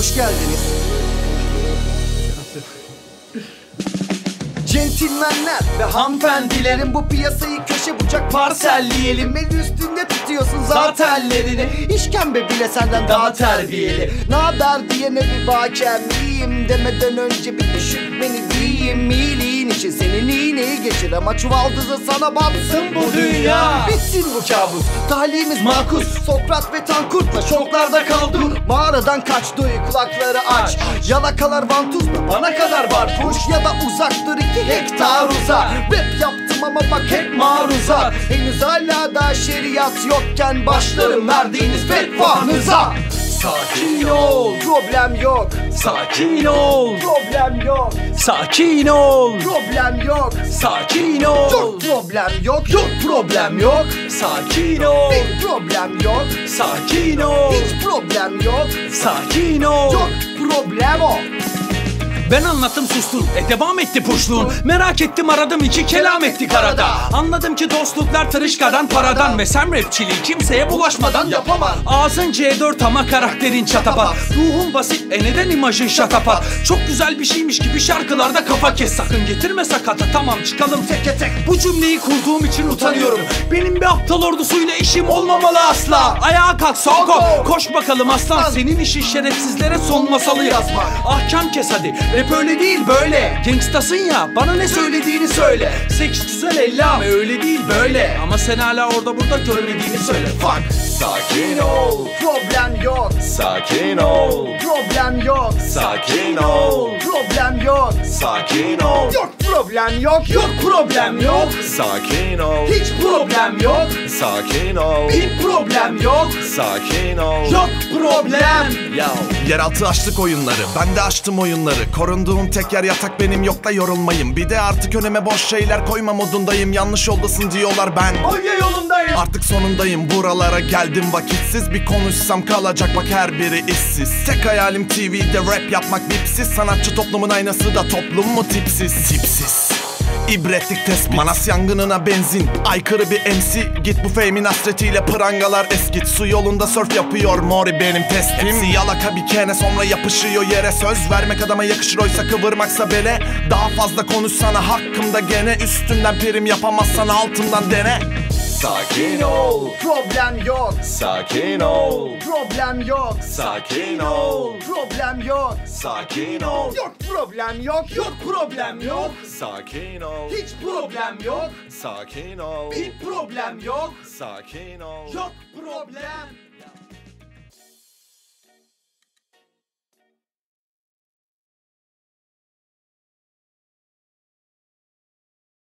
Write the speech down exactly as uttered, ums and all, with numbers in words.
hoş geldiniz. Centilmenler ve hanımefendilerin bu piyasayı köşe bucak parselleyelim. El üstünde tutuyorsun zatenlerini. İşkembe bile senden daha terbiyeli. Naber diyene bir bakemliyim demeden önce bir düşün beni diyeyim. İyiliğin için senin iğneyi geçir ama çuvaldızı sana batsın bu dünya. Bitsin bu kabus, talihimiz makus. Sokrat ve Tankurt'la şoklarda kaldı. Mağaradan kaç duy, kulakları aç. Yalakalar vantuz mu bana kadar var kuş. Ya da uzaktır iki hektar uzak. Rap yaptım ama bak hep maruza. Henüz hala da şeriat yokken başlarım verdiğiniz fetvanıza. Sakin ol, problem yok. Sakin ol, Problem yok. sakin ol, Problem yok. sakin ol, Yok problem yok. Yok problem yok. sakin ol, Bir problem yok. sakin ol, Hiç problem yok. sakin ol. Yok problem o. Ben anlattım sustun, e devam etti puşluğun. Merak ettim aradım iki kelam ettik arada. Anladım ki dostluklar tırışkadan paradan. Ve sen rapçiliği kimseye bulaşmadan yapamaz. Ağzın C dört ama karakterin çatapat. Ruhun basit, e neden imajın şatapat. Çok güzel bir şeymiş gibi şarkılarda kafa kes. Sakın getirme sakata, tamam çıkalım teke tek. Bu cümleyi kurduğum için utanıyorum. Benim bir aptal ordusuyla işim olmamalı asla. Ayağa kalk Soko, koş bakalım aslan. Senin işin şerefsizlere son masalı yazma. Ahkam kes hadi. Rap öyle değil böyle. Gangstasın ya, bana ne söylediğini söyle. Seks güzel elli ama öyle değil böyle. Ama sen hala orada burada görmediğini söyle. Fuck. Sakin ol, Problem yok. sakin ol, Problem yok. sakin ol, Problem yok. sakin ol, Yok problem yok. Yok problem yok. sakin ol, Hiç problem yok. sakin ol, Bir problem yok. sakin ol. Yok problem. Ya. Yeraltı açlık oyunları, ben de açtım oyunları. Korunduğum tek yer yatak benim, yok da yorulmayım. Bir de artık önüme boş şeyler koyma modundayım. Yanlış yoldasın diyorlar ben Oye yolundayım. artık sonundayım, buralara geldim vakitsiz. Bir konuşsam kalacak bak her biri işsiz. Tek hayalim T V'de rap yapmak bipsiz. Sanatçı toplumun aynası da toplum mu tipsiz? Tipsiz İbretlik tespit, Manas yangınına benzin. Aykırı bir M C, git bu fame'in hasretiyle prangalar eskit. Su yolunda surf yapıyor mori benim testim. Hepsi yalaka bir kene sonra yapışıyor yere. Söz vermek adama yakışır oysa kıvırmaksa bele. Daha fazla konuşsana hakkımda gene. Üstünden prim yapamazsan altından dene. Sakin ol, Problem yok. sakin ol, Problem yok. sakin ol, Problem yok. sakin ol, Yok problem yok. Yok problem yok. sakin ol, Hiç problem yok. sakin ol, Bir problem yok. sakin ol. Yok problem.